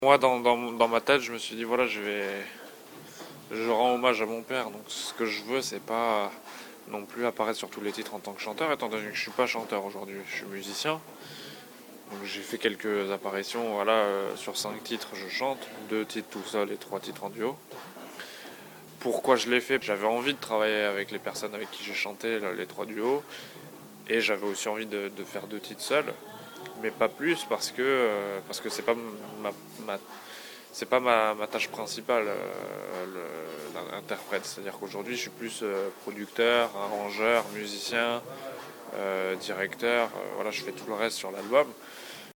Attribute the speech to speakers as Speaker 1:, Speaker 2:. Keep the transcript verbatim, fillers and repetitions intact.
Speaker 1: Moi, dans, dans, dans ma tête, je me suis dit, voilà, je vais, je rends hommage à mon père. Donc, ce que je veux, c'est pas non plus apparaître sur tous les titres en tant que chanteur, étant donné que je suis pas chanteur aujourd'hui, je suis musicien. Donc, j'ai fait quelques apparitions, voilà, euh, sur cinq titres, je chante, deux titres tout seul et trois titres en duo. Pourquoi je l'ai fait? J'avais envie de travailler avec les personnes avec qui j'ai chanté les trois duos, et j'avais aussi envie de, de faire deux titres seuls, mais pas plus parce que euh, parce que c'est pas ma, ma c'est pas ma, ma tâche principale, euh, l'interprète. C'est-à-dire qu'aujourd'hui, je suis plus euh, producteur, arrangeur, musicien, euh, directeur. Euh, voilà, je fais tout le reste sur l'album.